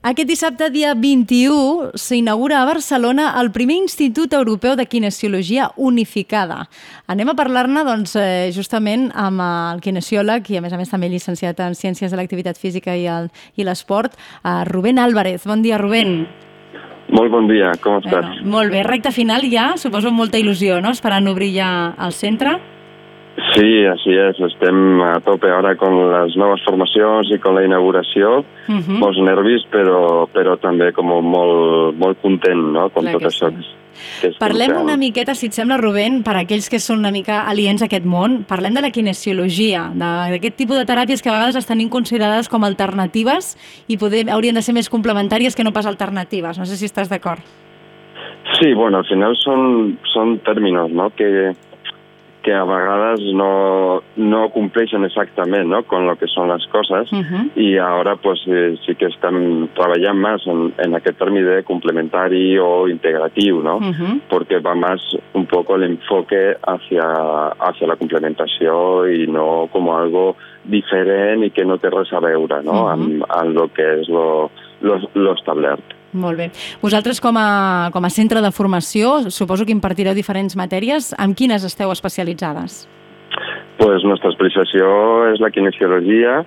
Aquest dissabte, dia 21, s'inaugura a Barcelona el primer Institut Europeu de Kinesiologia Unificada. Anem a parlar-ne, justament amb el kinesiòleg i, a més també, llicenciat en Ciències de l'Activitat Física i l'Esport, Rubén Álvarez. Bon dia, Rubén. Molt bon dia, com estàs? Molt bé, recta final ja, suposo amb molta il·lusió, no?, esperant obrir ja el centre. Sí, així és. Estem a tope ara con les noves formacions i con la inauguració. Molts nervis, però també com molt content, no?, com tot això. Parlem una miqueta, si et sembla, Rubén, per a aquells que són una mica aliens a aquest món, parlem de la kinesiologia, d'aquest tipus de teràpies que a vegades estan considerades com alternatives i haurien de ser més complementàries que no pas alternatives. No sé si estàs d'acord. Sí, bueno, al final són términos, no?, que a vegades no compleixen exactament, ¿no?, con lo que son las cosas, y ahora pues sí que están trabajando más en aquest término de complementari o integratiu, ¿no? Porque va más un poco el enfoque hacia la complementació i no como algo diferent i que no té res a veure, no?, amb lo que és lo establert. Molt bé. Vosaltres, com a centre de formació, suposo que impartireu diferents matèries. En quines esteu especialitzades? Pues nuestra especialització és la kinesiologia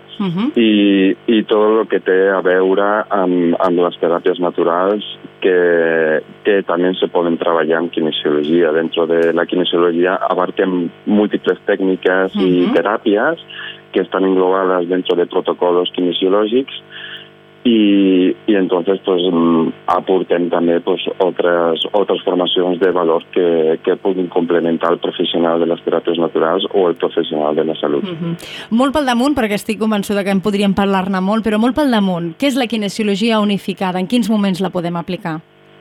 i tot el que té a veure amb les teràpies naturals que també se poden treballar en kinesiologia. Dentro de la kinesiologia abarquem múltiples técnicas y terapias que están englobadas dentro de protocolos kinesiològics y entonces pues aportem també pues otras formacions de valor que puguin complementar el professional de les teràpies naturals o el professional de la salut. Molt pel damunt, perquè estic convençuda que en podríem parlar-ne molt, però molt pel damunt, què és la kinesiologia unificada? En quins moments la podem aplicar?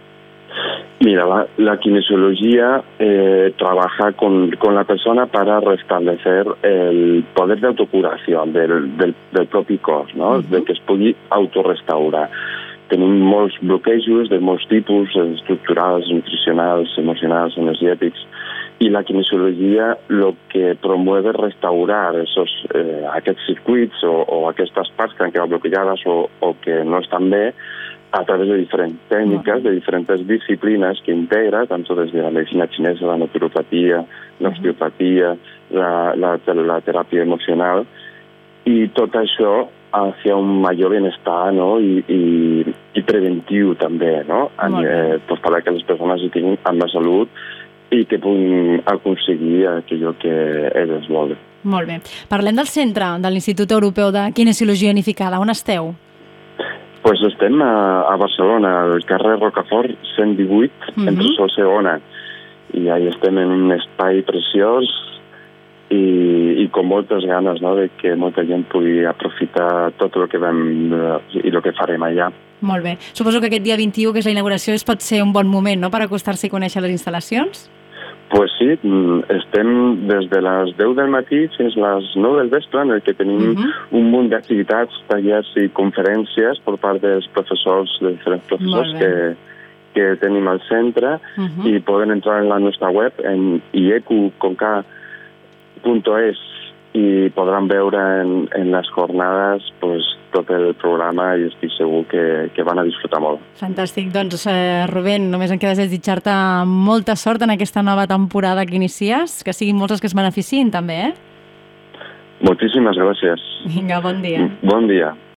Mira, la kinesiología trabaja con la persona para restablecer el poder de autocuració del propi cos, no?, de que es pugui autorrestaurar. Tenim molts bloquejos de molts tipus, estructurals, nutricionals, emocionals, energètics, i la kinesiologia lo que promueve es restaurar aquests circuits o aquestes parts que han quedat bloquejades o que no estan bé a través de diferents tècniques, de diferents disciplines que integra, tanto desde la medicina chinesa, la naturopatía, la osteopatía, la teràpia emocional, i tot això hacia un major benestar, no?, i preventiu també, no?, pues para que les persones hi tinguin amb la salut i que puguin aconseguir allò que elles volen. Molt bé. Parlem del centre de l'Institut Europeu de Kinesiologia Unificada. On esteu? Pues estem a Barcelona, al carrer Rocafort 118, entre Sol Segona, i ahí estem en un espai preciós i con moltes ganes, no?, de que molta gent pugui aprofitar tot el que vam i el que farem allà. Molt bé. Suposo que aquest dia 21, que és la inauguració, pot ser un bon moment, no?, per acostar-se i conèixer les instal·lacions? Pues sí, estem des de les 10 del matí fins a les 9 del vespre, en el que tenim un munt d'activitats, tallers i conferències per part dels professors, de diferents professors que tenim al centre, i poden entrar en la nostra web, en iecu.es, i podran veure en les jornades tot el programa i estic segur que van a disfrutar molt. Fantàstic. Doncs, Rubén, només em queda desitjar-te molta sort en aquesta nova temporada que inicies, que siguin molts els que es beneficiïn també, Moltíssimes gràcies. Vinga, bon dia. Bon dia.